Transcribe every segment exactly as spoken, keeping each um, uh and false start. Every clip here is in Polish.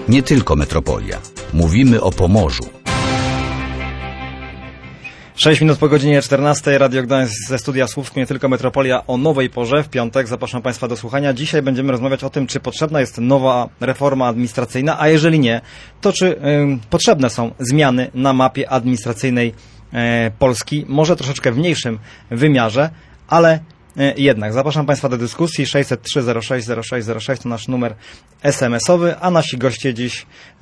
Nie tylko metropolia. Mówimy o Pomorzu. sześć minut po godzinie czternastej, Radio Gdańsk ze studia Słupsku, nie tylko metropolia o nowej porze w piątek. Zapraszam Państwa do słuchania. Dzisiaj będziemy rozmawiać o tym, czy potrzebna jest nowa reforma administracyjna, a jeżeli nie, to czy y, potrzebne są zmiany na mapie administracyjnej y, Polski, może troszeczkę w mniejszym wymiarze, ale jednak zapraszam Państwa do dyskusji. sześćset trzy zero sześć zero sześć zero sześć to nasz numer es em esowy, a nasi goście dziś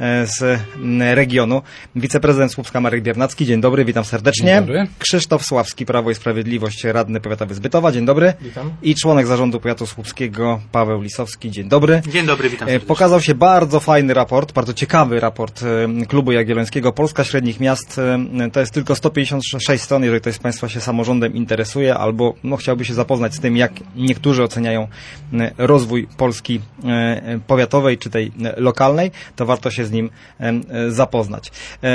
z regionu. Wiceprezydent Słupska Marek Biernacki, dzień dobry, witam serdecznie. Dzień dobry. Krzysztof Sławski, Prawo i Sprawiedliwość, radny powiatowy z Bytowa, dzień dobry. Witam. I członek zarządu powiatu słupskiego Paweł Lisowski, dzień dobry. Dzień dobry, witam serdecznie. Pokazał się bardzo fajny raport, bardzo ciekawy raport Klubu Jagiellońskiego. Polska średnich miast to jest tylko sto pięćdziesiąt sześć stron, jeżeli ktoś z Państwa się samorządem interesuje albo no, chciałby się zapoznać z tym, jak niektórzy oceniają rozwój Polski powiatowej czy tej lokalnej, to warto się z nim zapoznać.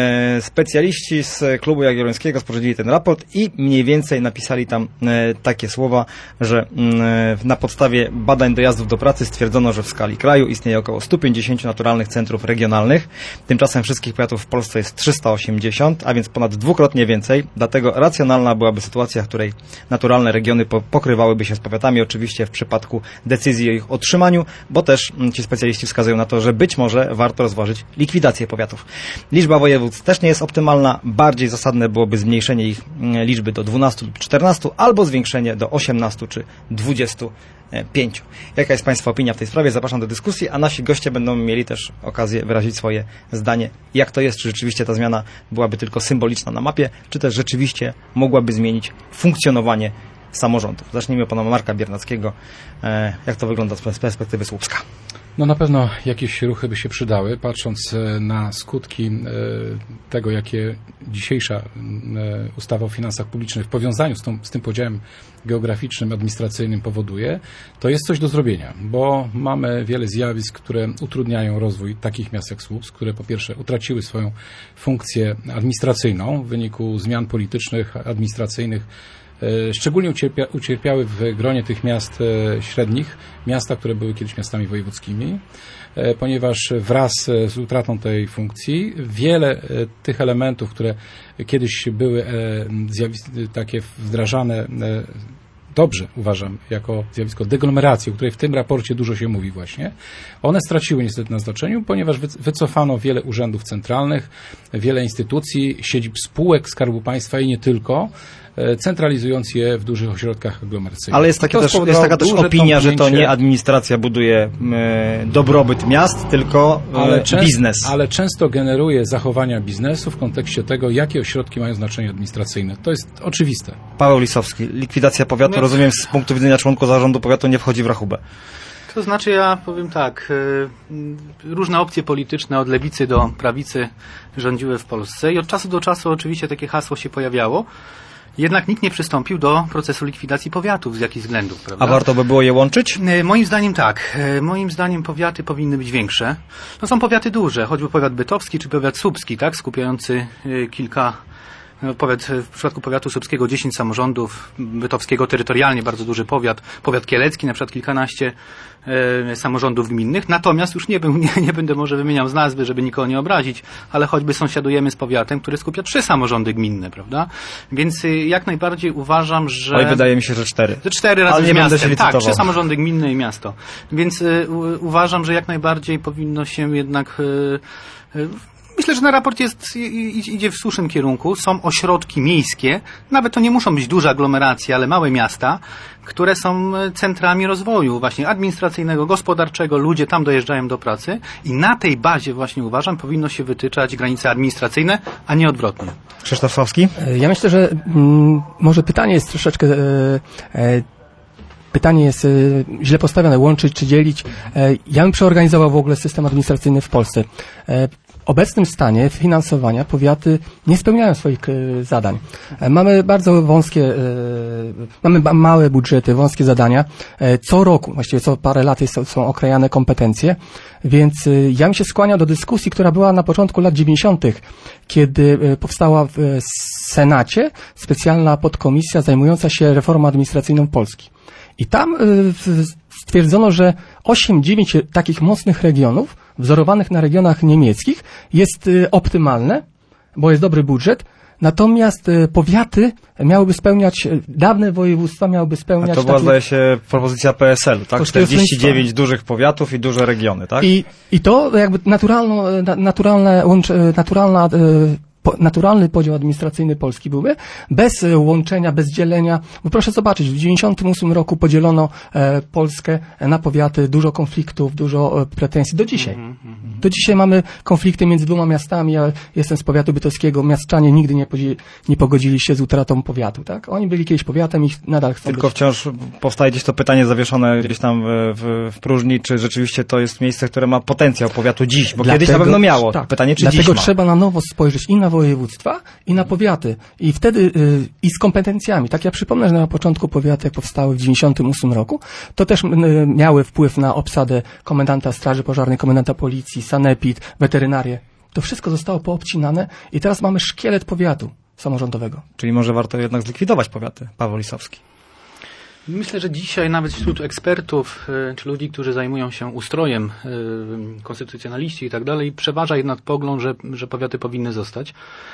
Specjaliści z Klubu Jagiellońskiego sporządzili ten raport i mniej więcej napisali tam takie słowa, że na podstawie badań dojazdów do pracy stwierdzono, że w skali kraju istnieje około sto pięćdziesiąt naturalnych centrów regionalnych. Tymczasem wszystkich powiatów w Polsce jest trzysta osiemdziesiąt, a więc ponad dwukrotnie więcej. Dlatego racjonalna byłaby sytuacja, w której naturalne regiony pokrywały by się z powiatami, oczywiście w przypadku decyzji o ich otrzymaniu, bo też ci specjaliści wskazują na to, że być może warto rozważyć likwidację powiatów. Liczba województw też nie jest optymalna, bardziej zasadne byłoby zmniejszenie ich liczby do dwunastu lub czternastu, albo zwiększenie do osiemnastu czy dwudziestu pięciu. Jaka jest Państwa opinia w tej sprawie? Zapraszam do dyskusji, a nasi goście będą mieli też okazję wyrazić swoje zdanie. Jak to jest? Czy rzeczywiście ta zmiana byłaby tylko symboliczna na mapie, czy też rzeczywiście mogłaby zmienić funkcjonowanie samorządów. Zacznijmy od pana Marka Biernackiego. Jak to wygląda z perspektywy Słupska? No na pewno jakieś ruchy by się przydały, patrząc na skutki tego, jakie dzisiejsza ustawa o finansach publicznych w powiązaniu z, tą, z tym podziałem geograficznym, administracyjnym powoduje, to jest coś do zrobienia, bo mamy wiele zjawisk, które utrudniają rozwój takich miast jak Słupsk, które po pierwsze utraciły swoją funkcję administracyjną w wyniku zmian politycznych, administracyjnych. Szczególnie ucierpia, ucierpiały w gronie tych miast średnich, miasta, które były kiedyś miastami wojewódzkimi, ponieważ wraz z utratą tej funkcji wiele tych elementów, które kiedyś były takie wdrażane dobrze, uważam, jako zjawisko deglomeracji, o której w tym raporcie dużo się mówi właśnie, one straciły niestety na znaczeniu, ponieważ wycofano wiele urzędów centralnych, wiele instytucji, siedzib spółek Skarbu Państwa i nie tylko, centralizując je w dużych ośrodkach aglomeracyjnych. Ale jest, takie też, jest taka też opinia, że to nie administracja buduje e, dobrobyt miast, tylko e, ale częst, biznes. Ale często generuje zachowania biznesu w kontekście tego, jakie ośrodki mają znaczenie administracyjne. To jest oczywiste. Paweł Lisowski, likwidacja powiatu, no. Rozumiem, z punktu widzenia członków zarządu powiatu nie wchodzi w rachubę. To znaczy, ja powiem tak, y, różne opcje polityczne od lewicy do prawicy rządziły w Polsce i od czasu do czasu oczywiście takie hasło się pojawiało. Jednak nikt nie przystąpił do procesu likwidacji powiatów z jakichś względów, prawda? A warto by było je łączyć? Moim zdaniem tak. Moim zdaniem powiaty powinny być większe. No są powiaty duże, choćby powiat bytowski czy powiat słupski, tak? Skupiający kilka... No, powiat, w przypadku powiatu słupskiego dziesięć samorządów, bytowskiego terytorialnie bardzo duży powiat, powiat kielecki na przykład kilkanaście e, samorządów gminnych, natomiast już nie, nie, nie będę może wymieniał z nazwy, żeby nikogo nie obrazić, ale choćby sąsiadujemy z powiatem, który skupia trzy samorządy gminne, prawda? Więc y, jak najbardziej uważam, że... Oj, wydaje mi się, że cztery. Że cztery razem ale nie z miastem. Będę się tak, licytował. trzy samorządy gminne i miasto. Więc y, u, uważam, że jak najbardziej powinno się jednak... Y, y, Myślę, że ten raport jest, idzie w słusznym kierunku. Są ośrodki miejskie, nawet to nie muszą być duże aglomeracje, ale małe miasta, które są centrami rozwoju właśnie administracyjnego, gospodarczego. Ludzie tam dojeżdżają do pracy i na tej bazie właśnie uważam powinno się wytyczać granice administracyjne, a nie odwrotnie. Krzysztof Sławski? Ja myślę, że m, może pytanie jest troszeczkę... E, e, Pytanie jest y, źle postawione, łączyć czy dzielić. E, ja bym przeorganizował w ogóle system administracyjny w Polsce. E, w obecnym stanie finansowania powiaty nie spełniają swoich y, zadań. E, mamy bardzo wąskie, y, mamy ba- małe budżety, wąskie zadania. E, co roku, właściwie co parę lat jest, są okrajane kompetencje, więc y, ja bym się skłaniał do dyskusji, która była na początku lat dziewięćdziesiątych, kiedy y, powstała w y, Senacie specjalna podkomisja zajmująca się reformą administracyjną Polski. I tam y, stwierdzono, że osiem dziewięć takich mocnych regionów, wzorowanych na regionach niemieckich, jest y, optymalne, bo jest dobry budżet. Natomiast y, powiaty miałyby spełniać, y, dawne województwa miałyby spełniać... A to była, takie, zdaje się, propozycja P S L-u, tak? czterdzieści dziewięć dużych powiatów i duże regiony, tak? I, i to jakby naturalno, na, naturalne, łącz, naturalna... Y, Po, naturalny podział administracyjny Polski byłby, bez e, łączenia, bez dzielenia. Bo proszę zobaczyć, w dziewięćdziesiątym ósmym roku podzielono e, Polskę na powiaty, dużo konfliktów, dużo e, pretensji. Do dzisiaj. Mm -hmm. Do dzisiaj mamy konflikty między dwoma miastami. Ja jestem z powiatu bytowskiego. Miastczanie nigdy nie, podzi- nie pogodzili się z utratą powiatu. Tak? Oni byli kiedyś powiatem i nadal chcą Tylko być. wciąż powstaje gdzieś to pytanie zawieszone gdzieś tam w, w, w próżni, czy rzeczywiście to jest miejsce, które ma potencjał powiatu dziś, bo Dlatego, kiedyś na pewno miało. Tak, Pytanie, czy dlatego dziś ma. trzeba na nowo spojrzeć i na województwa, i na powiaty. I wtedy, y, i z kompetencjami. Tak ja przypomnę, że na początku powiaty, jak powstały w dziewięćdziesiątym ósmym roku, to też y, miały wpływ na obsadę komendanta Straży Pożarnej, komendanta Policji, sanepid, weterynarię. To wszystko zostało poobcinane i teraz mamy szkielet powiatu samorządowego. Czyli może warto jednak zlikwidować powiaty, Paweł Lisowski. Myślę, że dzisiaj nawet wśród ekspertów, czy ludzi, którzy zajmują się ustrojem, konstytucjonaliści i tak dalej, przeważa jednak pogląd, że, że powiaty powinny zostać.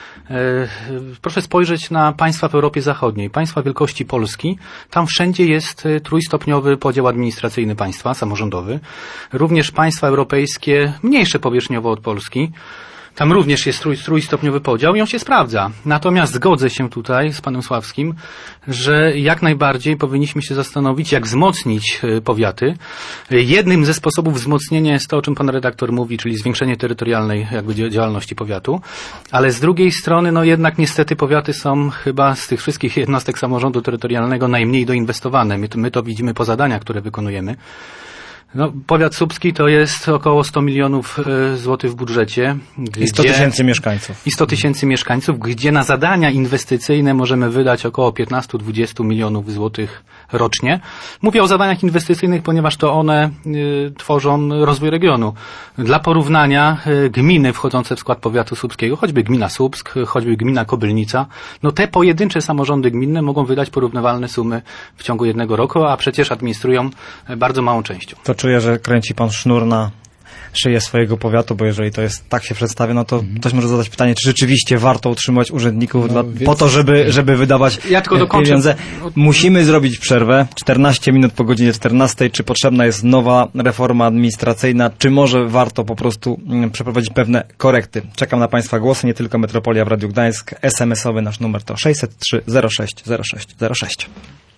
Proszę spojrzeć na państwa w Europie Zachodniej, państwa wielkości Polski. Tam wszędzie jest trójstopniowy podział administracyjny państwa, samorządowy. Również państwa europejskie, mniejsze powierzchniowo od Polski. Tam również jest trój, trójstopniowy podział i on się sprawdza. Natomiast zgodzę się tutaj z panem Sławskim, że jak najbardziej powinniśmy się zastanowić, jak wzmocnić powiaty. Jednym ze sposobów wzmocnienia jest to, o czym pan redaktor mówi, czyli zwiększenie terytorialnej jakby działalności powiatu. Ale z drugiej strony, no jednak niestety powiaty są chyba z tych wszystkich jednostek samorządu terytorialnego najmniej doinwestowane. My to, my to widzimy po zadaniach, które wykonujemy. No, powiat słupski to jest około sto milionów y, złotych w budżecie. I sto tysięcy mieszkańców. I sto tysięcy mieszkańców, gdzie na zadania inwestycyjne możemy wydać około piętnaście do dwudziestu milionów złotych rocznie. Mówię o zadaniach inwestycyjnych, ponieważ to one y, tworzą rozwój regionu. Dla porównania y, gminy wchodzące w skład powiatu słupskiego, choćby gmina Słupsk, choćby gmina Kobylnica, no te pojedyncze samorządy gminne mogą wydać porównywalne sumy w ciągu jednego roku, a przecież administrują bardzo małą częścią. To czuję, że kręci pan sznur na szyję swojego powiatu, bo jeżeli to jest tak się przedstawia, no to mhm. ktoś może zadać pytanie, czy rzeczywiście warto utrzymywać urzędników no, dla, więc... po to, żeby, żeby wydawać ja tylko dokończę. pieniądze. Musimy zrobić przerwę. czternaście minut po godzinie czternastej. Czy potrzebna jest nowa reforma administracyjna, czy może warto po prostu mm, przeprowadzić pewne korekty? Czekam na państwa głosy, nie tylko Metropolia w Radiu Gdańsk. es em esowy nasz numer to sześćset trzy zero sześć zero sześć zero sześć.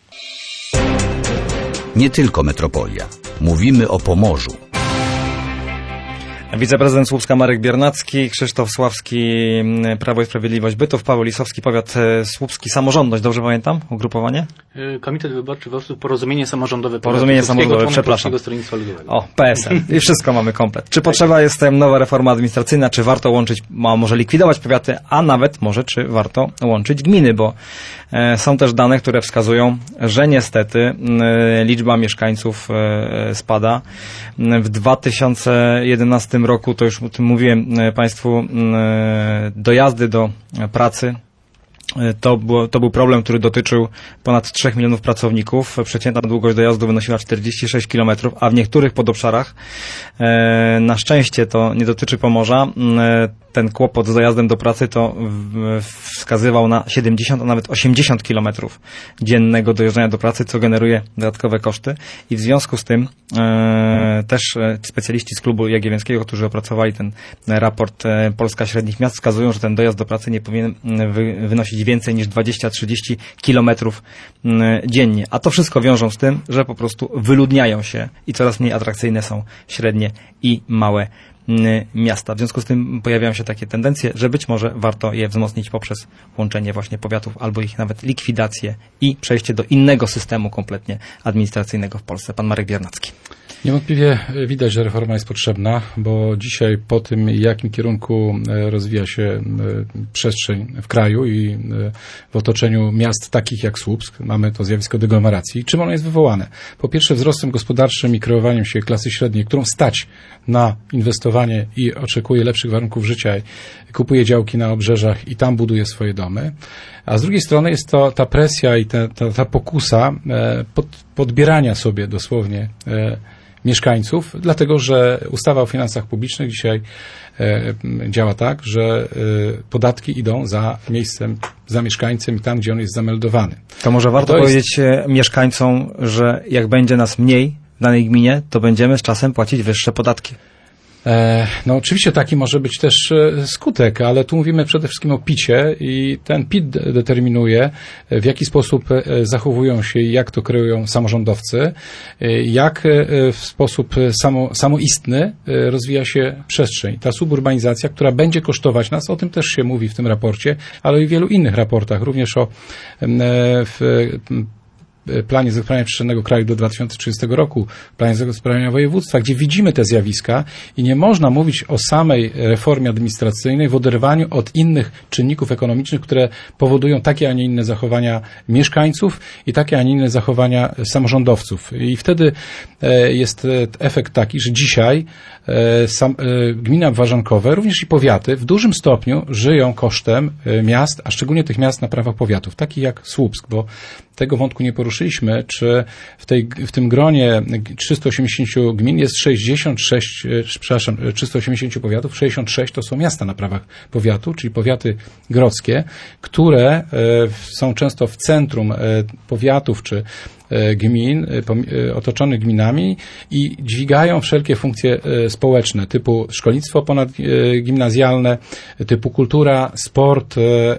Nie tylko Metropolia. Mówimy o Pomorzu. Wiceprezydent Słupska Marek Biernacki, Krzysztof Sławski, Prawo i Sprawiedliwość Bytów, Paweł Lisowski, Powiat Słupski, Samorządność, dobrze pamiętam? Ugrupowanie? Komitet Wyborczy po prostu Porozumienie Samorządowe. Porozumienie Samorządowe, przepraszam. Stronnictwa Ludowego. O, P S L. I wszystko mamy komplet. Czy potrzeba jest nowa reforma administracyjna, czy warto łączyć, może likwidować powiaty, a nawet może, czy warto łączyć gminy, bo e, są też dane, które wskazują, że niestety e, liczba mieszkańców e, spada. W dwa tysiące jedenastym roku, to już o tym mówiłem Państwu, dojazdy do pracy To, było, to był problem, który dotyczył ponad trzech milionów pracowników. Przeciętna długość dojazdu wynosiła czterdzieści sześć kilometrów, a w niektórych podobszarach, e, na szczęście to nie dotyczy Pomorza, e, ten kłopot z dojazdem do pracy to w, wskazywał na siedemdziesiąt, a nawet osiemdziesiąt kilometrów dziennego dojeżdżania do pracy, co generuje dodatkowe koszty. I w związku z tym e, też specjaliści z klubu Jagiellońskiego, którzy opracowali ten raport e, Polska Średnich Miast, wskazują, że ten dojazd do pracy nie powinien wy, wynosić więcej niż dwadzieścia trzydzieści kilometrów dziennie. A to wszystko wiążą z tym, że po prostu wyludniają się i coraz mniej atrakcyjne są średnie i małe miasta. W związku z tym pojawiają się takie tendencje, że być może warto je wzmocnić poprzez łączenie właśnie powiatów albo ich nawet likwidację i przejście do innego systemu kompletnie administracyjnego w Polsce. Pan Marek Biernacki. Niewątpliwie widać, że reforma jest potrzebna, bo dzisiaj po tym, w jakim kierunku rozwija się przestrzeń w kraju i w otoczeniu miast takich jak Słupsk, mamy to zjawisko deglomeracji. Czym ono jest wywołane? Po pierwsze wzrostem gospodarczym i kreowaniem się klasy średniej, którą stać na inwestowanie i oczekuje lepszych warunków życia, kupuje działki na obrzeżach i tam buduje swoje domy. A z drugiej strony jest to ta presja i ta, ta, ta pokusa pod podbierania sobie dosłownie e, mieszkańców, dlatego że ustawa o finansach publicznych dzisiaj e, działa tak, że e, podatki idą za miejscem, za mieszkańcem i tam, gdzie on jest zameldowany. To może warto to powiedzieć jest... mieszkańcom, że jak będzie nas mniej w danej gminie, to będziemy z czasem płacić wyższe podatki. No oczywiście taki może być też skutek, ale tu mówimy przede wszystkim o picie i ten P I T determinuje, w jaki sposób zachowują się i jak to kreują samorządowcy, jak w sposób samo, samoistny rozwija się przestrzeń. Ta suburbanizacja, która będzie kosztować nas, o tym też się mówi w tym raporcie, ale i w wielu innych raportach, również o w, planie zagospodarowania przestrzennego kraju do dwa tysiące trzydziestego roku, planie zagospodarowania województwa, gdzie widzimy te zjawiska i nie można mówić o samej reformie administracyjnej w oderwaniu od innych czynników ekonomicznych, które powodują takie, a nie inne zachowania mieszkańców i takie, a nie inne zachowania samorządowców. I wtedy jest efekt taki, że dzisiaj sam, gminy obwarzankowe, również i powiaty w dużym stopniu żyją kosztem miast, a szczególnie tych miast na prawach powiatów, takich jak Słupsk, bo tego wątku nie poruszyliśmy, czy w, tej, w tym gronie trzystu osiemdziesięciu gmin jest sześćdziesiąt sześć, przepraszam, trzysta osiemdziesiąt powiatów, sześćdziesiąt sześć to są miasta na prawach powiatu, czyli powiaty grodzkie, które są często w centrum powiatów czy gmin, otoczonych gminami i dźwigają wszelkie funkcje społeczne typu szkolnictwo ponadgimnazjalne, typu kultura, sport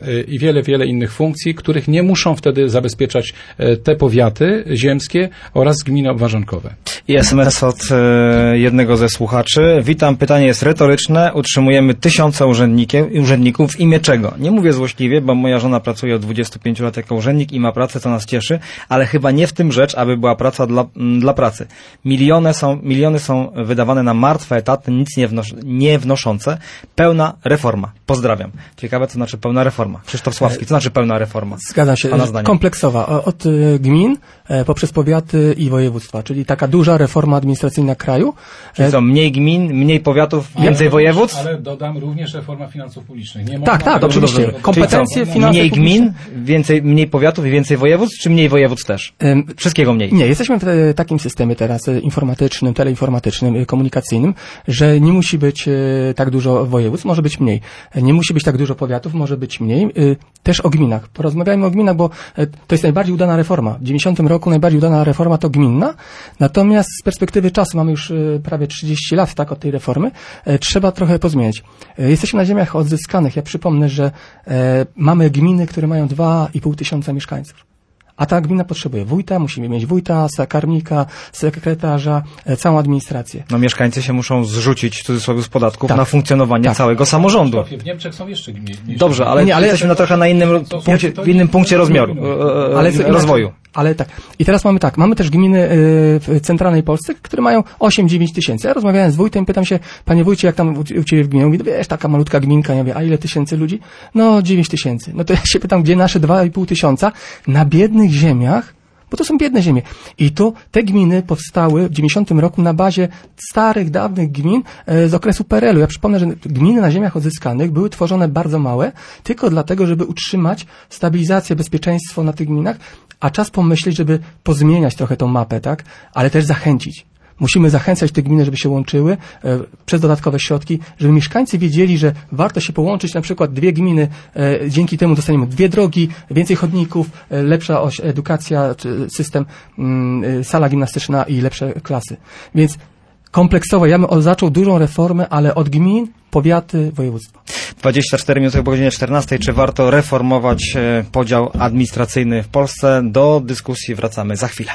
i wiele, wiele innych funkcji, których nie muszą wtedy zabezpieczać te powiaty ziemskie oraz gminy obwarzankowe. I S M S od jednego ze słuchaczy. Witam, pytanie jest retoryczne. Utrzymujemy tysiące urzędników w imię czego? Nie mówię złośliwie, bo moja żona pracuje od dwudziestu pięciu lat jako urzędnik i ma pracę, co nas cieszy, ale chyba nie w tym rzecz, aby była praca dla, dla pracy. Miliony są, miliony są wydawane na martwe etaty, nic nie, wnos, nie wnoszące. Pełna reforma. Pozdrawiam. Ciekawe, co znaczy pełna reforma. Krzysztof Sławski, co znaczy pełna reforma? Zgadza się. Kompleksowa. Od gmin poprzez powiaty i województwa, czyli taka duża reforma administracyjna kraju. Czyli co, mniej gmin, mniej powiatów, ale więcej województw? Ale dodam również reforma finansów publicznych. Nie tak, tak, dobrze, dobrze. Kompetencje finansowe. Mniej gmin, więcej, mniej powiatów i więcej województw, czy mniej województw też? Um, Wszystkiego mniej. Nie, jesteśmy w takim systemie teraz informatycznym, teleinformatycznym, komunikacyjnym, że nie musi być tak dużo województw, może być mniej. Nie musi być tak dużo powiatów, może być mniej. Też o gminach. Porozmawiajmy o gminach, bo to jest najbardziej udana reforma. W dziewięćdziesiątym roku najbardziej udana reforma to gminna. Natomiast z perspektywy czasu, mamy już prawie trzydzieści lat tak od tej reformy, trzeba trochę pozmieniać. Jesteśmy na ziemiach odzyskanych. Ja przypomnę, że mamy gminy, które mają dwa i pół tysiąca mieszkańców. A ta gmina potrzebuje wójta, musimy mieć wójta, sekretarza, sekretarza, całą administrację. No mieszkańcy się muszą zrzucić w cudzysłowie z podatków tak. na funkcjonowanie tak. całego samorządu. W Niemczech są jeszcze gminy. Dobrze, ale, nie, ale jesteśmy na trochę na innym punkcie, w innym punkcie rozmiaru, ale rozwoju. Ale tak. I teraz mamy tak, mamy też gminy w centralnej Polsce, które mają osiem dziewięć tysięcy. Ja rozmawiałem z wójtem, pytam się, panie wójcie, jak tam u, u ciebie w gminie? Mówi, wiesz, taka malutka gminka. Ja mówię, a ile tysięcy ludzi? No, dziewięć tysięcy. No to ja się pytam, gdzie nasze dwa i pół tysiąca na biednych ziemiach, bo to są biedne ziemie. I tu te gminy powstały w dziewięćdziesiątym roku na bazie starych, dawnych gmin z okresu P R L u. Ja przypomnę, że gminy na ziemiach odzyskanych były tworzone bardzo małe, tylko dlatego, żeby utrzymać stabilizację, bezpieczeństwo na tych gminach, a czas pomyśleć, żeby pozmieniać trochę tą mapę, tak? Ale też zachęcić. Musimy zachęcać te gminy, żeby się łączyły e, przez dodatkowe środki, żeby mieszkańcy wiedzieli, że warto się połączyć, na przykład dwie gminy, e, dzięki temu dostaniemy dwie drogi, więcej chodników, e, lepsza oś, edukacja, czy system, mm, sala gimnastyczna i lepsze klasy. Więc kompleksowo, ja bym zaczął dużą reformę, ale od gmin, powiaty, województwa. dwadzieścia cztery minuty po godzinie czternastej. Czy warto reformować e, podział administracyjny w Polsce? Do dyskusji wracamy za chwilę.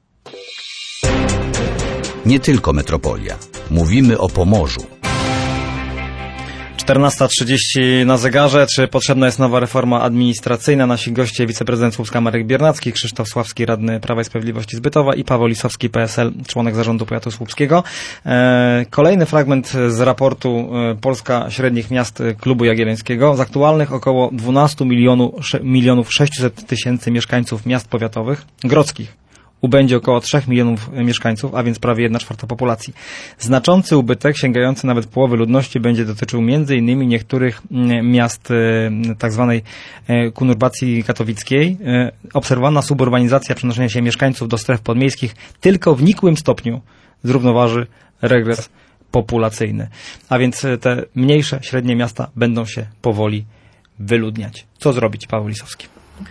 Nie tylko metropolia. Mówimy o Pomorzu. czternasta trzydzieści na zegarze. Czy potrzebna jest nowa reforma administracyjna? Nasi goście, wiceprezydent Słupska Marek Biernacki, Krzysztof Sławski, radny Prawa i Sprawiedliwości z Bytowa i Paweł Lisowski, P S L, członek zarządu powiatu słupskiego. E, kolejny fragment z raportu e, Polska średnich miast Klubu Jagiellońskiego. Z aktualnych około dwanaście milionów sześćset tysięcy mieszkańców miast powiatowych, grodzkich, ubędzie około trzech milionów mieszkańców, a więc prawie jedna czwarta populacji. Znaczący ubytek, sięgający nawet połowy ludności, będzie dotyczył między innymi niektórych miast tak zwanej konurbacji katowickiej. Obserwowana suburbanizacja, przenoszenie się mieszkańców do stref podmiejskich tylko w nikłym stopniu zrównoważy regres populacyjny. A więc te mniejsze, średnie miasta będą się powoli wyludniać. Co zrobić, Paweł Lisowski?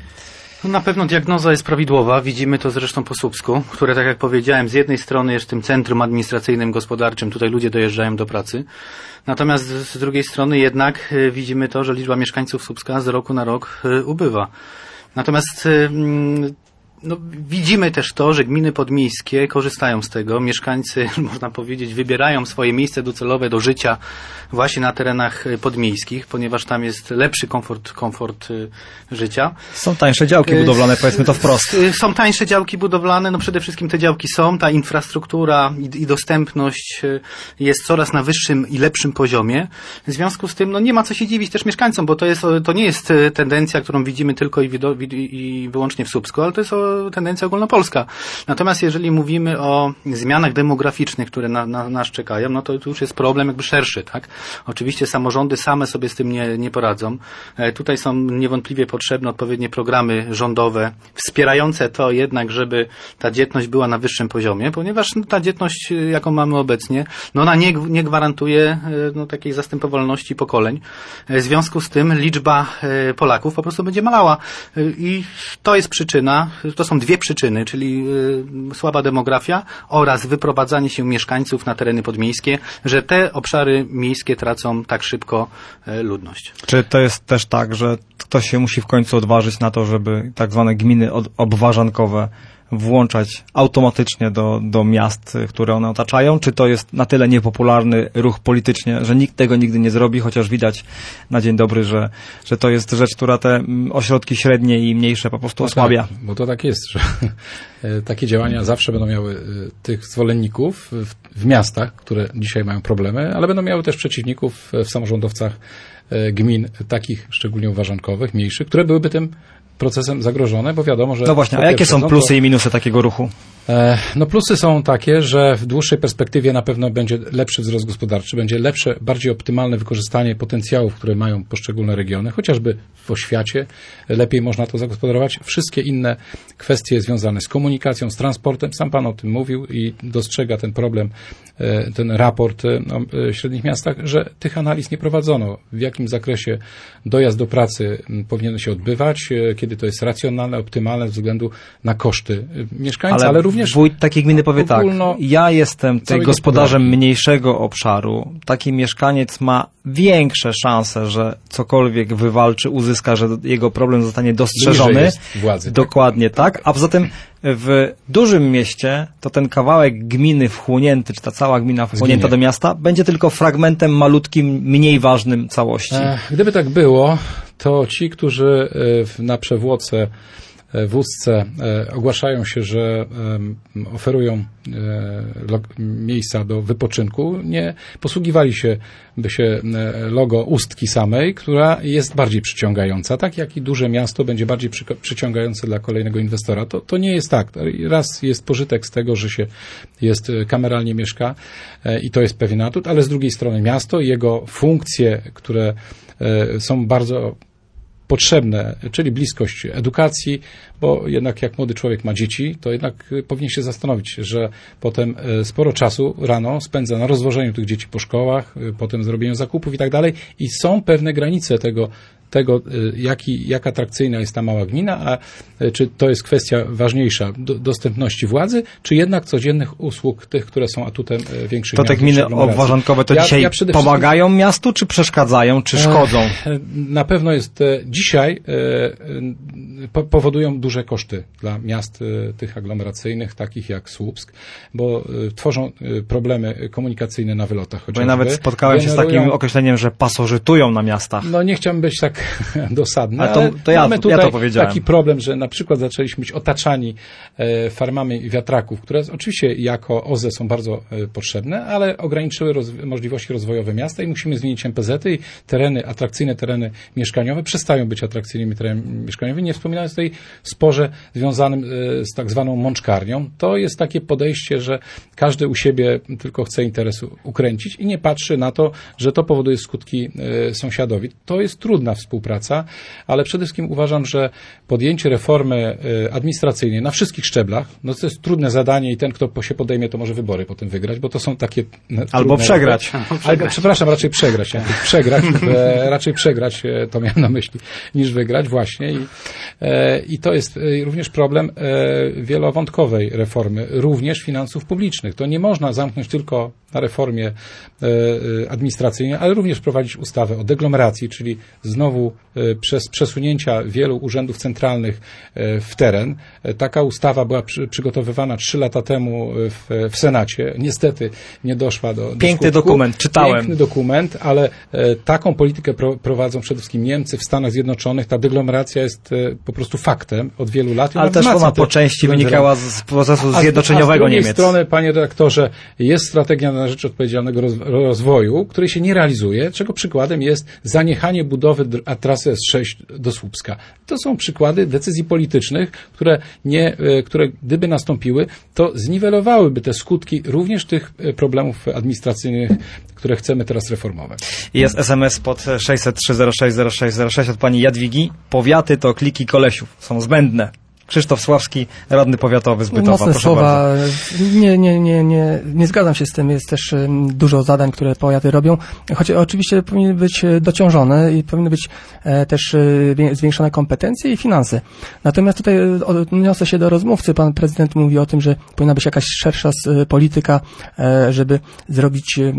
No na pewno diagnoza jest prawidłowa. Widzimy to zresztą po Słupsku, które, tak jak powiedziałem, z jednej strony jest tym centrum administracyjnym, gospodarczym, tutaj ludzie dojeżdżają do pracy. Natomiast z drugiej strony jednak widzimy to, że liczba mieszkańców Słupska z roku na rok ubywa. Natomiast no, widzimy też to, że gminy podmiejskie korzystają z tego. Mieszkańcy, można powiedzieć, wybierają swoje miejsce docelowe do życia właśnie na terenach podmiejskich, ponieważ tam jest lepszy komfort, komfort życia. Są tańsze działki budowlane, powiedzmy to wprost. Są tańsze działki budowlane, no przede wszystkim te działki są, ta infrastruktura i, i dostępność jest coraz na wyższym i lepszym poziomie. W związku z tym no, nie ma co się dziwić też mieszkańcom, bo to, jest, to nie jest tendencja, którą widzimy tylko i, wido, i wyłącznie w Słupsku, ale to jest tendencja ogólnopolska. Natomiast jeżeli mówimy o zmianach demograficznych, które na, na nas czekają, no to, to już jest problem jakby szerszy, tak? Oczywiście samorządy same sobie z tym nie, nie poradzą. E, tutaj są niewątpliwie potrzebne odpowiednie programy rządowe, wspierające to jednak, żeby ta dzietność była na wyższym poziomie, ponieważ no, ta dzietność, jaką mamy obecnie, no ona nie, nie gwarantuje e, no, takiej zastępowalności pokoleń. E, w związku z tym liczba e, Polaków po prostu będzie malała. E, I to jest przyczyna, to są dwie przyczyny, czyli y, słaba demografia oraz wyprowadzanie się mieszkańców na tereny podmiejskie, że te obszary miejskie tracą tak szybko y, ludność. Czy to jest też tak, że ktoś się musi w końcu odważyć na to, żeby tak zwane gminy od, obwarzankowe włączać automatycznie do, do miast, które one otaczają? Czy to jest na tyle niepopularny ruch politycznie, że nikt tego nigdy nie zrobi, chociaż widać na dzień dobry, że, że to jest rzecz, która te ośrodki średnie i mniejsze po prostu osłabia? No tak, bo to tak jest, że takie działania zawsze będą miały tych zwolenników w, w miastach, które dzisiaj mają problemy, ale będą miały też przeciwników w samorządowcach gmin, takich szczególnie uważankowych, mniejszych, które byłyby tym procesem zagrożone, bo wiadomo, że... No właśnie, a jakie są plusy i minusy takiego ruchu? E, no plusy są takie, że w dłuższej perspektywie na pewno będzie lepszy wzrost gospodarczy, będzie lepsze, bardziej optymalne wykorzystanie potencjałów, które mają poszczególne regiony, chociażby w oświacie, lepiej można to zagospodarować. Wszystkie inne kwestie związane z komunikacją, z transportem, sam Pan o tym mówił i dostrzega ten problem, e, ten raport o e, średnich miastach, że tych analiz nie prowadzono. W jakim zakresie dojazd do pracy powinien się odbywać, e, kiedy to jest racjonalne, optymalne ze względu na koszty mieszkańca, ale, ale również wójt takiej gminy powie tak, ja jestem tutaj gospodarzem gospodarki. mniejszego obszaru, taki mieszkaniec ma większe szanse, że cokolwiek wywalczy, uzyska, że jego problem zostanie dostrzeżony. Władzy, Dokładnie tak. tak. A poza tym w dużym mieście to ten kawałek gminy wchłonięty, czy ta cała gmina wchłonięta Zginie. do miasta, będzie tylko fragmentem malutkim, mniej ważnym całości. E, gdyby tak było, to ci, którzy na przewłoce w Ustce ogłaszają się, że oferują miejsca do wypoczynku, nie posługiwali się by się logo Ustki samej, która jest bardziej przyciągająca, tak jak i duże miasto będzie bardziej przy, przyciągające dla kolejnego inwestora. To, to nie jest tak. Raz jest pożytek z tego, że się jest kameralnie mieszka i to jest pewien atut, ale z drugiej strony miasto i jego funkcje, które są bardzo potrzebne, czyli bliskość edukacji, bo jednak jak młody człowiek ma dzieci, to jednak powinien się zastanowić, że potem sporo czasu rano spędza na rozwożeniu tych dzieci po szkołach, potem zrobieniu zakupów i tak dalej i są pewne granice tego, tego jaki, jak atrakcyjna jest ta mała gmina, a czy to jest kwestia ważniejsza do, dostępności władzy, czy jednak codziennych usług, tych, które są atutem większych To te gminy obwarzankowe to ja, dzisiaj ja pomagają wszystkim... miastu, czy przeszkadzają, czy szkodzą? Na pewno jest dzisiaj powodują duże koszty dla miast tych aglomeracyjnych, takich jak Słupsk, bo tworzą problemy komunikacyjne na wylotach. Bo ja nawet spotkałem się z takim określeniem, że pasożytują na miastach. No nie chciałbym być tak tak dosadne, A to, ale to ja, mamy tutaj ja to powiedziałem. taki problem, że na przykład zaczęliśmy być otaczani e, farmami wiatraków, które oczywiście jako O Z E są bardzo e, potrzebne, ale ograniczyły roz- możliwości rozwojowe miasta i musimy zmienić M P Z y i tereny, atrakcyjne tereny mieszkaniowe przestają być atrakcyjnymi terenami mieszkaniowymi, nie wspominając tutaj sporze związanym e, z tak zwaną mączkarnią. To jest takie podejście, że każdy u siebie tylko chce interesu ukręcić i nie patrzy na to, że to powoduje skutki e, sąsiadowi. To jest trudna współpraca, ale przede wszystkim uważam, że podjęcie reformy e, administracyjnej na wszystkich szczeblach, no to jest trudne zadanie i ten, kto się podejmie, to może wybory potem wygrać, bo to są takie no, Albo przegrać. Ale, przepraszam, raczej przegrać. Ja przegrać, e, raczej przegrać, e, to miałem na myśli, niż wygrać właśnie. I, e, i to jest e, również problem e, wielowątkowej reformy, również finansów publicznych. To nie można zamknąć tylko na reformie e, administracyjnej, ale również prowadzić ustawę o deglomeracji, czyli znowu e, przez przesunięcia wielu urzędów centralnych e, w teren. E, taka ustawa była przy, przygotowywana trzy lata temu w, w Senacie. Niestety nie doszła do, do Piękny skutku. dokument, czytałem. Piękny dokument, ale e, taką politykę pro, prowadzą przede wszystkim Niemcy w Stanach Zjednoczonych. Ta deglomeracja jest e, po prostu faktem od wielu lat. Ale też ona po części wynikała z procesu zjednoczeniowego Niemiec. A z drugiej strony, panie redaktorze, jest strategia na rzecz odpowiedzialnego rozwoju, której się nie realizuje, czego przykładem jest zaniechanie budowy trasy S sześć do Słupska. To są przykłady decyzji politycznych, które, nie, które gdyby nastąpiły, to zniwelowałyby te skutki również tych problemów administracyjnych, które chcemy teraz reformować. Jest S M S pod sześćset trzy zero sześć zero sześć zero sześć od pani Jadwigi. Powiaty to kliki kolesiów. Są zbędne. Krzysztof Sławski, radny powiatowy z Bytowa. Mocne Proszę słowa. bardzo. Nie, nie, nie, nie, nie zgadzam się z tym. Jest też um, dużo zadań, które powiaty robią, choć oczywiście powinny być dociążone i powinny być e, też e, zwiększone kompetencje i finanse. Natomiast tutaj e, odniosę się do rozmówcy. Pan prezydent mówi o tym, że powinna być jakaś szersza e, polityka, e, żeby zrobić e,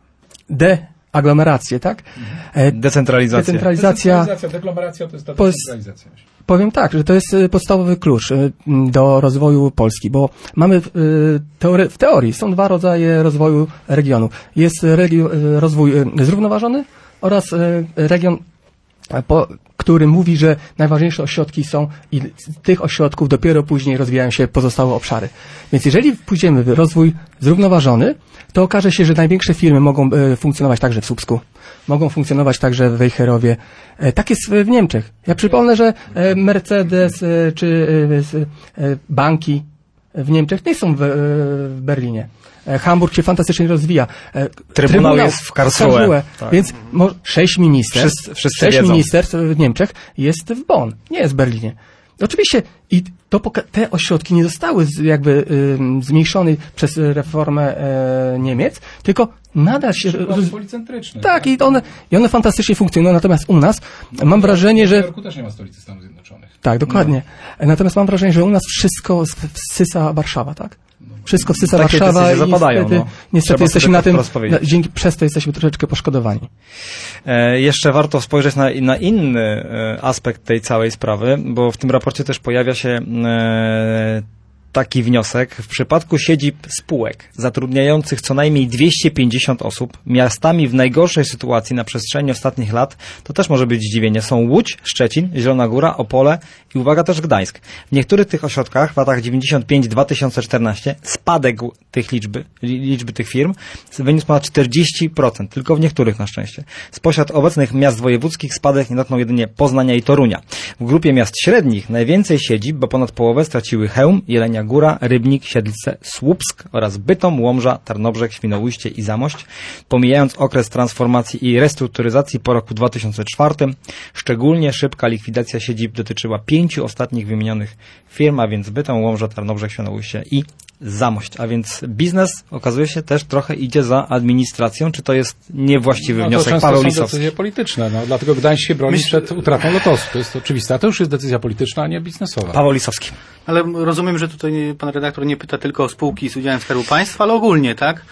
deaglomerację, tak? E, Decentralizacja. Decentralizacja. Decentralizacja, deglomeracja to jest ta decentralizacja. Powiem tak, że to jest podstawowy klucz do rozwoju Polski, bo mamy teori- w teorii są dwa rodzaje rozwoju regionu. Jest regio- rozwój zrównoważony oraz region, po, który mówi, że najważniejsze ośrodki są i z tych ośrodków dopiero później rozwijają się pozostałe obszary. Więc jeżeli pójdziemy w rozwój zrównoważony, to okaże się, że największe firmy mogą e, funkcjonować także w Słupsku, mogą funkcjonować także w Wejherowie. E, tak jest w Niemczech. Ja przypomnę, że e, Mercedes e, czy e, e, banki w Niemczech nie są w, e, w Berlinie. E, Hamburg się fantastycznie rozwija. E, Trybunał, Trybunał jest w Karlsruhe. Karlsruhe. Tak. Więc mo, sześć ministerstw, Wszyscy, wszyscy sześć wiedzą. ministerstw w Niemczech jest w Bonn, nie jest w Berlinie. Oczywiście i to poka- te ośrodki nie zostały z, jakby y, zmniejszone przez reformę e, Niemiec, tylko nadal się... Roz... policentryczne. Tak, i one, i one fantastycznie funkcjonują, natomiast u nas no, mam wrażenie, że... W Nowym Jorku też nie ma stolicy Stanów Zjednoczonych. Tak, dokładnie. No. Natomiast mam wrażenie, że u nas wszystko wsysa Warszawa, tak? Wszystko wsysa Takie Warszawa i zapadają, niestety, no. niestety jesteśmy na tym, na, dzięki, przez to jesteśmy troszeczkę poszkodowani. E, jeszcze warto spojrzeć na, na inny e, aspekt tej całej sprawy, bo w tym raporcie też pojawia się e, taki wniosek. W przypadku siedzib spółek zatrudniających co najmniej dwieście pięćdziesiąt osób, miastami w najgorszej sytuacji na przestrzeni ostatnich lat, to też może być zdziwienie, są Łódź, Szczecin, Zielona Góra, Opole i uwaga też Gdańsk. W niektórych tych ośrodkach w latach dziewięćdziesiąt pięć do dwa tysiące czternastego spadek tych liczby, liczby tych firm wyniósł ponad czterdzieści procent, tylko w niektórych na szczęście. Spośród obecnych miast wojewódzkich spadek nie dotknął jedynie Poznania i Torunia. W grupie miast średnich najwięcej siedzib, bo ponad połowę straciły Chełm, Jelenia Góra, Rybnik, Siedlce, Słupsk oraz Bytom, Łomża, Tarnobrzeg, Świnoujście i Zamość. Pomijając okres transformacji i restrukturyzacji po roku dwa tysiące czwartym, szczególnie szybka likwidacja siedzib dotyczyła pięciu ostatnich wymienionych firm, a więc Bytom, Łomża, Tarnobrzeg, Świnoujście i Zamość. A więc biznes okazuje się też trochę idzie za administracją. Czy to jest niewłaściwy no, wniosek? to Paweł są Lisowski. decyzje polityczne, no, dlatego Gdańsk się broni Myślę... przed utratą Lotosu. To jest oczywiste. A to już jest decyzja polityczna, a nie biznesowa. Paweł Lisowski. Ale rozumiem, że tutaj pan redaktor nie pyta tylko o spółki z udziałem Skarbu Państwa, ale ogólnie, tak?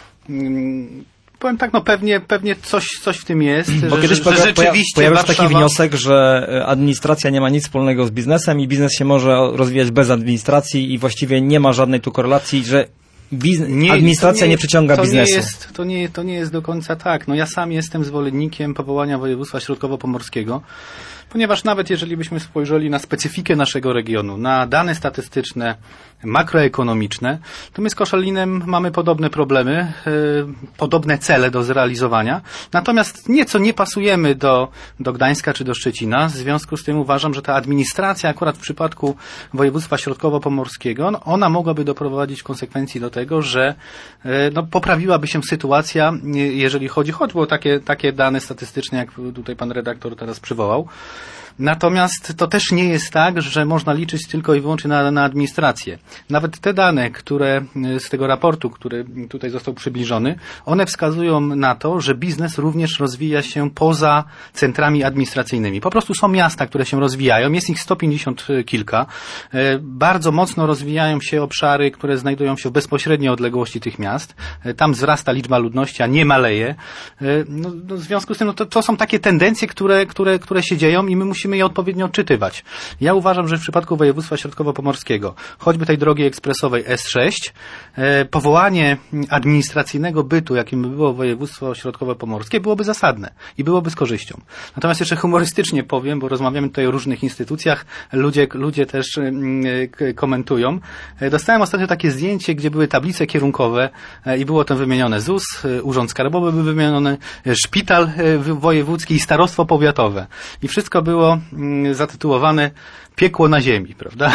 Hmm, powiem tak, no pewnie, pewnie coś, coś w tym jest, Bo że, kiedyś że, pojawił, że rzeczywiście pojawił się Warszawa... taki wniosek, że administracja nie ma nic wspólnego z biznesem i biznes się może rozwijać bez administracji i właściwie nie ma żadnej tu korelacji, że Biznes, Nie, administracja to nie, nie przyciąga to biznesu. Nie jest, to, nie, to nie jest do końca tak. No ja sam jestem zwolennikiem powołania województwa środkowo-pomorskiego, ponieważ nawet jeżeli byśmy spojrzeli na specyfikę naszego regionu, na dane statystyczne, makroekonomiczne, to my z Koszalinem mamy podobne problemy, yy, podobne cele do zrealizowania. Natomiast nieco nie pasujemy do, do Gdańska czy do Szczecina. W związku z tym uważam, że ta administracja akurat w przypadku województwa środkowo-pomorskiego, no ona mogłaby doprowadzić w konsekwencji do tego, że yy, no, poprawiłaby się sytuacja, yy, jeżeli chodzi choćby o takie, takie dane statystyczne, jak tutaj pan redaktor teraz przywołał. Natomiast to też nie jest tak, że można liczyć tylko i wyłącznie na, na administrację. Nawet te dane, które z tego raportu, który tutaj został przybliżony, one wskazują na to, że biznes również rozwija się poza centrami administracyjnymi. Po prostu są miasta, które się rozwijają, jest ich sto pięćdziesiąt kilka. Bardzo mocno rozwijają się obszary, które znajdują się w bezpośredniej odległości tych miast. Tam wzrasta liczba ludności, a nie maleje. No, no w związku z tym no to, to są takie tendencje, które, które, które się dzieją i my musimy Musimy je odpowiednio odczytywać. Ja uważam, że w przypadku województwa środkowo-pomorskiego, choćby tej drogi ekspresowej S sześć, e, powołanie administracyjnego bytu, jakim by było województwo środkowo-pomorskie, byłoby zasadne i byłoby z korzyścią. Natomiast jeszcze humorystycznie powiem, bo rozmawiamy tutaj o różnych instytucjach, ludzie, ludzie też e, komentują. E, dostałem ostatnio takie zdjęcie, gdzie były tablice kierunkowe e, i było tam wymienione Z U S, e, Urząd Skarbowy był wymieniony, e, szpital e, wojewódzki i starostwo powiatowe. I wszystko było zatytułowane Piekło na ziemi, prawda?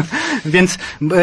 Więc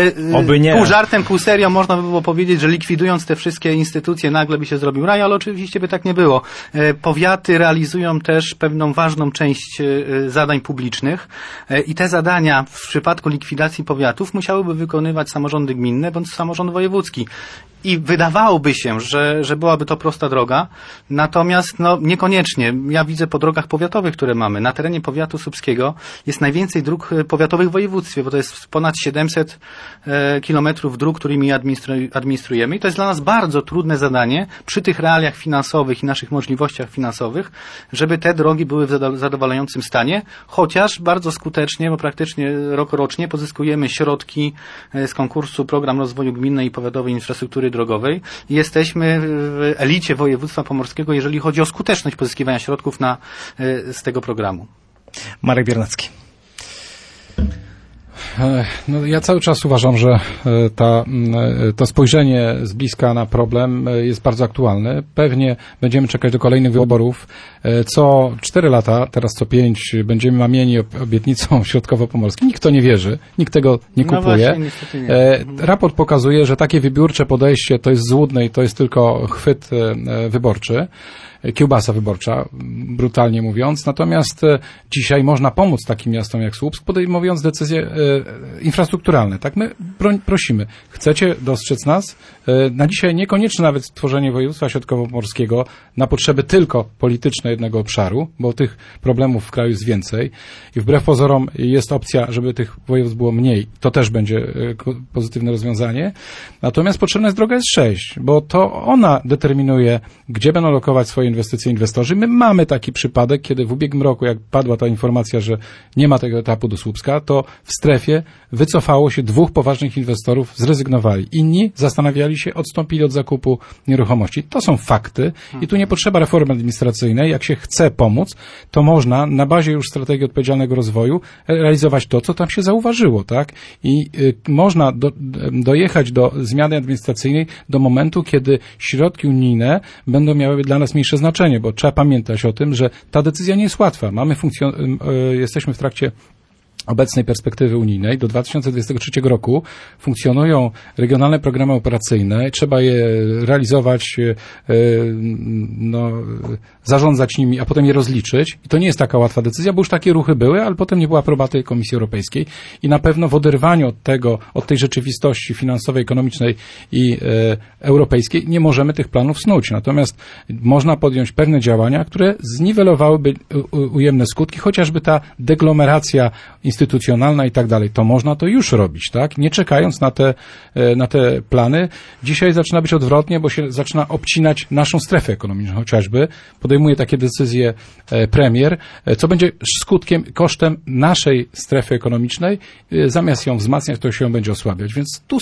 Oby nie. pół żartem, pół serio można by było powiedzieć, że likwidując te wszystkie instytucje nagle by się zrobił raj, ale oczywiście by tak nie było. Powiaty realizują też pewną ważną część zadań publicznych i te zadania w przypadku likwidacji powiatów musiałyby wykonywać samorządy gminne bądź samorząd wojewódzki. I wydawałoby się, że, że byłaby to prosta droga, natomiast no niekoniecznie. Ja widzę po drogach powiatowych, które mamy. Na terenie powiatu słupskiego jest najwięcej dróg powiatowych w województwie, bo to jest ponad siedemset e, kilometrów dróg, którymi administru- administrujemy i to jest dla nas bardzo trudne zadanie przy tych realiach finansowych i naszych możliwościach finansowych, żeby te drogi były w zado- zadowalającym stanie, chociaż bardzo skutecznie, bo praktycznie rokrocznie pozyskujemy środki z konkursu Program Rozwoju Gminnej i Powiatowej Infrastruktury Drogowej i jesteśmy w elicie województwa pomorskiego, jeżeli chodzi o skuteczność pozyskiwania środków na, z tego programu. Marek Biernacki. No, ja cały czas uważam, że ta, to spojrzenie z bliska na problem jest bardzo aktualne. Pewnie będziemy czekać do kolejnych wyborów. Co cztery lata, teraz co pięć, będziemy mamieni obietnicą środkowo-pomorską. Nikt to nie wierzy, nikt tego nie kupuje. No właśnie, niestety nie. Raport pokazuje, że takie wybiórcze podejście to jest złudne i to jest tylko chwyt wyborczy. Kiełbasa wyborcza, brutalnie mówiąc. Natomiast dzisiaj można pomóc takim miastom jak Słupsk, podejmując decyzje e, infrastrukturalne. Tak my pro, prosimy. Chcecie dostrzec nas? E, na dzisiaj niekonieczne nawet tworzenie województwa środkowo-pomorskiego na potrzeby tylko polityczne jednego obszaru, bo tych problemów w kraju jest więcej i wbrew pozorom jest opcja, żeby tych województw było mniej. To też będzie e, pozytywne rozwiązanie. Natomiast potrzebna jest droga S sześć, bo to ona determinuje, gdzie będą lokować swoje inwestycje inwestorzy. My mamy taki przypadek, kiedy w ubiegłym roku, jak padła ta informacja, że nie ma tego etapu do Słupska, to w strefie wycofało się dwóch poważnych inwestorów, zrezygnowali. Inni zastanawiali się, odstąpili od zakupu nieruchomości. To są fakty i tu nie potrzeba reformy administracyjnej. Jak się chce pomóc, to można na bazie już strategii odpowiedzialnego rozwoju realizować to, co tam się zauważyło, tak? I y, można do, dojechać do zmiany administracyjnej do momentu, kiedy środki unijne będą miały dla nas mniejsze znaczenie, bo trzeba pamiętać o tym, że ta decyzja nie jest łatwa. Mamy funkcjon- jesteśmy w trakcie obecnej perspektywy unijnej. Do dwa tysiące dwudziestego trzeciego roku funkcjonują regionalne programy operacyjne. Trzeba je realizować, no, zarządzać nimi, a potem je rozliczyć. I to nie jest taka łatwa decyzja, bo już takie ruchy były, ale potem nie było aprobaty Komisji Europejskiej. I na pewno w oderwaniu od tego, od tej rzeczywistości finansowej, ekonomicznej i e, europejskiej nie możemy tych planów snuć. Natomiast można podjąć pewne działania, które zniwelowałyby ujemne skutki, chociażby ta deglomeracja instytucjonalna i tak dalej. To można to już robić, tak? Nie czekając na te, na te plany. Dzisiaj zaczyna być odwrotnie, bo się zaczyna obcinać naszą strefę ekonomiczną chociażby. Podejmuje takie decyzje premier, co będzie skutkiem, kosztem naszej strefy ekonomicznej. Zamiast ją wzmacniać, to się ją będzie osłabiać. Więc tu są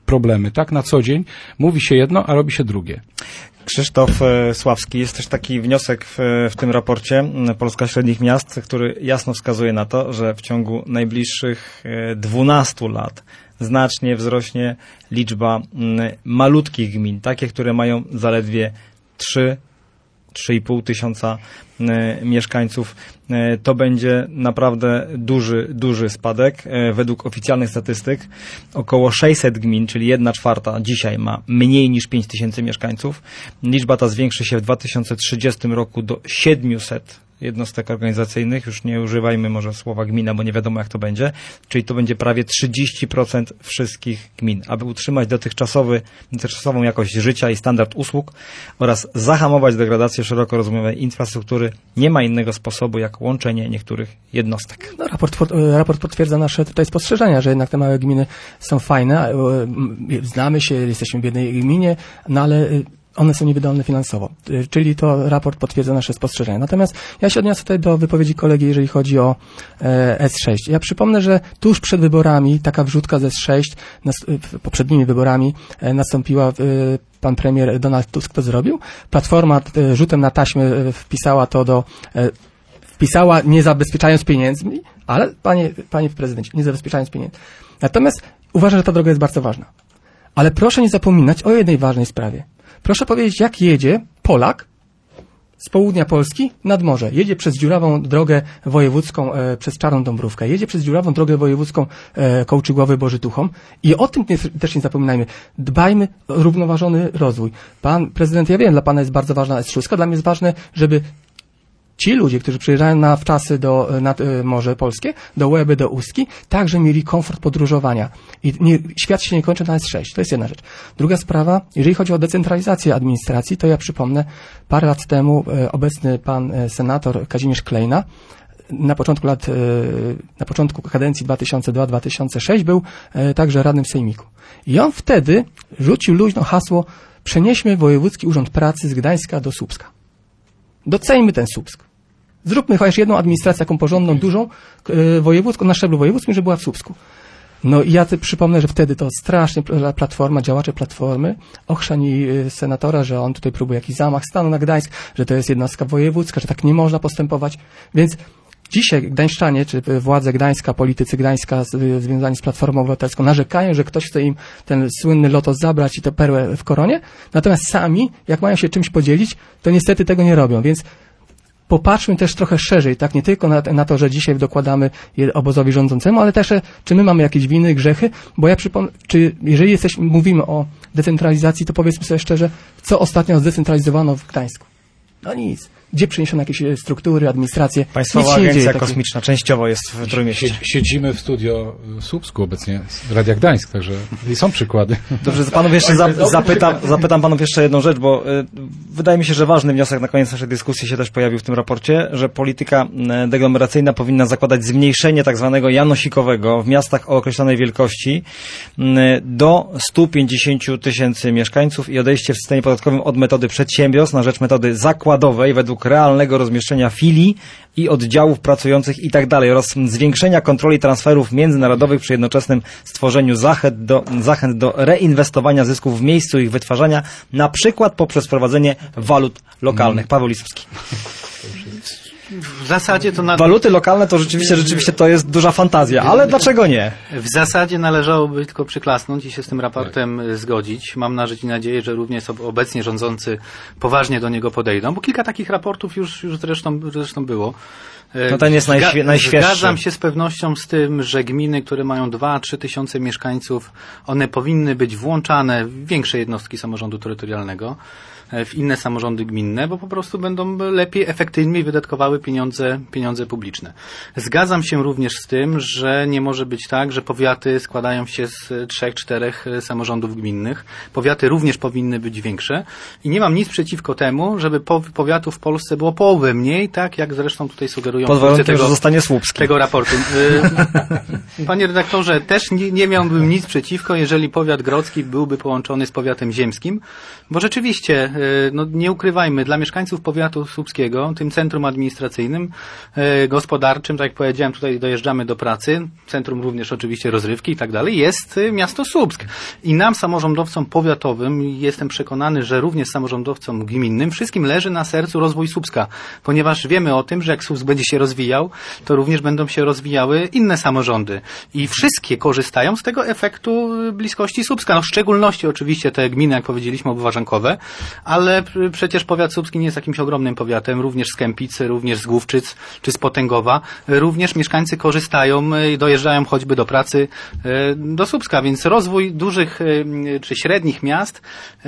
problemy. Tak na co dzień mówi się jedno, a robi się drugie. Krzysztof Sławski, jest też taki wniosek w, w tym raporcie Polska Średnich Miast, który jasno wskazuje na to, że w ciągu najbliższych dwunastu lat znacznie wzrośnie liczba malutkich gmin, takie, które mają zaledwie trzy, trzy i pół tysiąca mieszkańców. To będzie naprawdę duży, duży spadek. Według oficjalnych statystyk około sześćset gmin, czyli jedna czwarta dzisiaj ma mniej niż pięć tysięcy mieszkańców. Liczba ta zwiększy się w dwa tysiące trzydziestym roku do siedmiuset jednostek organizacyjnych. Już nie używajmy może słowa gmina, bo nie wiadomo jak to będzie. Czyli to będzie prawie trzydzieści procent wszystkich gmin. Aby utrzymać dotychczasowy, dotychczasową jakość życia i standard usług oraz zahamować degradację szeroko rozumianej infrastruktury, nie ma innego sposobu jak łączenie niektórych jednostek. No, raport, raport potwierdza nasze tutaj spostrzeżenia, że jednak te małe gminy są fajne, znamy się, jesteśmy w jednej gminie, no ale one są niewydolne finansowo, czyli to raport potwierdza nasze spostrzeżenia. Natomiast ja się odniosę tutaj do wypowiedzi kolegi, jeżeli chodzi o e, S sześć. Ja przypomnę, że tuż przed wyborami taka wrzutka z S sześć, nas, poprzednimi wyborami e, nastąpiła, e, pan premier Donald Tusk to zrobił. Platforma e, rzutem na taśmę e, wpisała to do, e, wpisała nie zabezpieczając pieniędzmi, ale panie, panie prezydencie, nie zabezpieczając pieniędzy. Natomiast uważam, że ta droga jest bardzo ważna. Ale proszę nie zapominać o jednej ważnej sprawie. Proszę powiedzieć, jak jedzie Polak z południa Polski nad morze. Jedzie przez dziurawą drogę wojewódzką, e, przez Czarną Dąbrówkę. Jedzie przez dziurawą drogę wojewódzką e, Kołczygłowy Bożytuchom. I o tym nie, też nie zapominajmy. Dbajmy o równoważony rozwój. Pan prezydent, ja wiem, dla pana jest bardzo ważna S sześć. Dla mnie jest ważne, żeby ci ludzie, którzy przyjeżdżają na wczasy do, nad y, Morze Polskie, do Łeby, do Ustki, także mieli komfort podróżowania. I nie, świat się nie kończy na S sześć. To jest jedna rzecz. Druga sprawa, jeżeli chodzi o decentralizację administracji, to ja przypomnę, parę lat temu y, obecny pan y, senator Kazimierz Klejna na początku lat, y, na początku kadencji dwa tysiące drugiej do dwa tysiące szóstej był y, także radnym sejmiku. I on wtedy rzucił luźno hasło: przenieśmy Wojewódzki Urząd Pracy z Gdańska do Słupska. Docejmy ten Słupsk. Zróbmy chociaż jedną administrację taką porządną, dużą, yy, wojewódzką, na szczeblu wojewódzkim, żeby była w Słupsku. No i ja ty przypomnę, że wtedy to strasznie Platforma, działacze Platformy ochrzani yy, senatora, że on tutaj próbuje jakiś zamach stanu na Gdańsk, że to jest jednostka wojewódzka, że tak nie można postępować. Więc dzisiaj gdańszczanie, czy władze Gdańska, politycy Gdańska z, związani z Platformą Obywatelską narzekają, że ktoś chce im ten słynny Lotos zabrać i tę perłę w koronie. Natomiast sami, jak mają się czymś podzielić, to niestety tego nie robią. Więc popatrzmy też trochę szerzej, tak, nie tylko na, na to, że dzisiaj dokładamy je obozowi rządzącemu, ale też, czy my mamy jakieś winy, grzechy, bo ja przypomnę, czy jeżeli jesteśmy, mówimy o decentralizacji, to powiedzmy sobie szczerze, co ostatnio zdecentralizowano w Gdańsku? No nic. Gdzie przeniesiono jakieś struktury, administracje? Państwowa Agencja Kosmiczna częściowo jest w Trójmieście. Siedzimy w studio w Słupsku obecnie, Radia Gdańsk, także są przykłady. Dobrze, panów jeszcze za, zapytam, zapytam panów jeszcze jedną rzecz, bo y, wydaje mi się, że ważny wniosek na koniec naszej dyskusji się też pojawił w tym raporcie, że polityka deglomeracyjna powinna zakładać zmniejszenie tak zwanego janosikowego w miastach o określonej wielkości y, do stu pięćdziesięciu tysięcy mieszkańców i odejście w systemie podatkowym od metody przedsiębiorstw na rzecz metody zakładowej według realnego rozmieszczenia filii i oddziałów pracujących i tak dalej oraz zwiększenia kontroli transferów międzynarodowych przy jednoczesnym stworzeniu zachęt do, zachęt do reinwestowania zysków w miejscu ich wytwarzania, na przykład poprzez wprowadzenie walut lokalnych. Paweł Lisuski. W zasadzie to... Na... Waluty lokalne to rzeczywiście, rzeczywiście to jest duża fantazja, ale dlaczego nie? W zasadzie należałoby tylko przyklasnąć i się z tym raportem tak. zgodzić. Mam naszą nadzieję, że również obecnie rządzący poważnie do niego podejdą, bo kilka takich raportów już, już zresztą, zresztą było. No ten jest najświe- najświeższy. Zgadzam się z pewnością z tym, że gminy, które mają dwa trzy tysiące mieszkańców, one powinny być włączane w większe jednostki samorządu terytorialnego, w inne samorządy gminne, bo po prostu będą lepiej, efektywniej wydatkowały pieniądze, pieniądze publiczne. Zgadzam się również z tym, że nie może być tak, że powiaty składają się z trzech, czterech samorządów gminnych. Powiaty również powinny być większe i nie mam nic przeciwko temu, żeby powiatów w Polsce było połowę mniej, tak jak zresztą tutaj sugerują pod warunkiem, tego, że zostanie Słupski. Tego raportu. Panie redaktorze, też nie, nie miałbym nic przeciwko, jeżeli powiat grodzki byłby połączony z powiatem ziemskim, bo rzeczywiście no nie ukrywajmy, dla mieszkańców powiatu słupskiego, tym centrum administracyjnym, gospodarczym, tak jak powiedziałem, tutaj dojeżdżamy do pracy, centrum również oczywiście rozrywki i tak dalej, jest miasto Słupsk. I nam, samorządowcom powiatowym, jestem przekonany, że również samorządowcom gminnym, wszystkim leży na sercu rozwój Słupska, ponieważ wiemy o tym, że jak Słupsk będzie się rozwijał, to również będą się rozwijały inne samorządy. I wszystkie korzystają z tego efektu bliskości Słupska. No w szczególności oczywiście te gminy, jak powiedzieliśmy, obwarzankowe, ale przecież powiat słupski nie jest jakimś ogromnym powiatem, również z Kępicy, również z Główczyc czy z Potęgowa. Również mieszkańcy korzystają, dojeżdżają choćby do pracy do Słupska, więc rozwój dużych czy średnich miast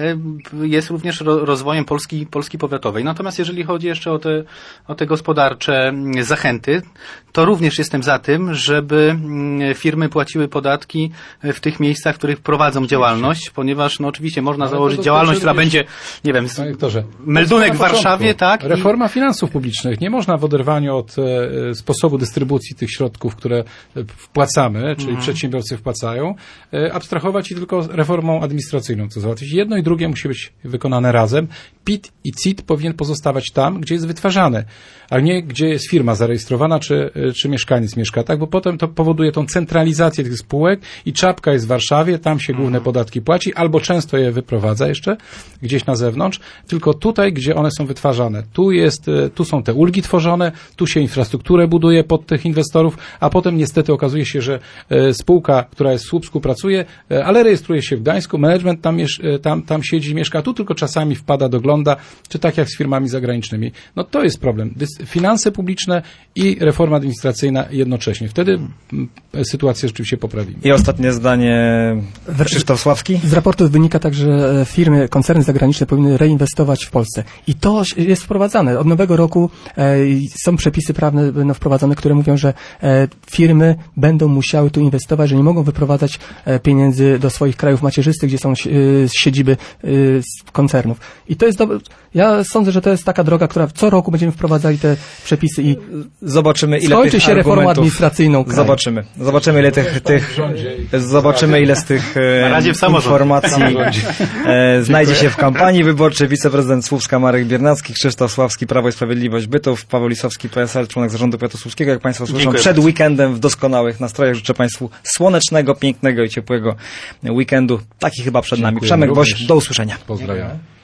jest również rozwojem Polski, Polski powiatowej. Natomiast jeżeli chodzi jeszcze o te, o te gospodarcze zachęty, to również jestem za tym, żeby firmy płaciły podatki w tych miejscach, w których prowadzą działalność, ponieważ no oczywiście można ale założyć to, to, działalność, to, która będzie, nie wiem, meldunek w Warszawie, tak? Reforma i... finansów publicznych. Nie można w oderwaniu od e, sposobu dystrybucji tych środków, które wpłacamy, czyli mhm. przedsiębiorcy wpłacają, e, abstrahować i tylko reformą administracyjną to załatwić. Jedno i drugie musi być wykonane razem. P I T i C I T powinien pozostawać tam, gdzie jest wytwarzane, a nie gdzie jest firma zarejestrowana, czy, czy mieszkaniec mieszka, tak? Bo potem to powoduje tą centralizację tych spółek i czapka jest w Warszawie, tam się główne podatki płaci, albo często je wyprowadza jeszcze gdzieś na zewnątrz, tylko tutaj, gdzie one są wytwarzane. Tu jest, tu są te ulgi tworzone, tu się infrastrukturę buduje pod tych inwestorów, a potem niestety okazuje się, że spółka, która jest w Słupsku, pracuje, ale rejestruje się w Gdańsku, management tam, tam, tam siedzi, mieszka, tu tylko czasami wpada, dogląda, czy tak jak z firmami zagranicznymi. No to jest problem. Finanse publiczne i reforma administracyjna jednocześnie. Wtedy sytuację rzeczywiście poprawimy. I ostatnie zdanie, Krzysztof Sławski. Z raportu wynika tak, że firmy, koncerny zagraniczne powinny reinwestować w Polsce. I to jest wprowadzane. Od nowego roku e, są przepisy prawne będą wprowadzone, które mówią, że e, firmy będą musiały tu inwestować, że nie mogą wyprowadzać e, pieniędzy do swoich krajów macierzystych, gdzie są e, siedziby e, koncernów. I to jest dobre. Ja sądzę, że to jest taka droga, która co roku będziemy wprowadzali te przepisy i zobaczymy, ile skończy tych się reformą administracyjną kraju. Zobaczymy. Zobaczymy, ile tych, tych zobaczymy, ile z tych Na razie w informacji e, znajdzie się w kampanii wyborczej. Wiceprezydent Słupska Marek Biernacki, Krzysztof Sławski, Prawo i Sprawiedliwość, Bytów, Paweł Lisowski, P S L, członek zarządu powiatu słupskiego. Jak Państwo słyszą, Dziękuję przed bardzo. weekendem w doskonałych nastrojach. Życzę Państwu słonecznego, pięknego i ciepłego weekendu. Taki chyba przed nami. Dziękuję Przemek również. Woś, do usłyszenia. Pozdrawiam.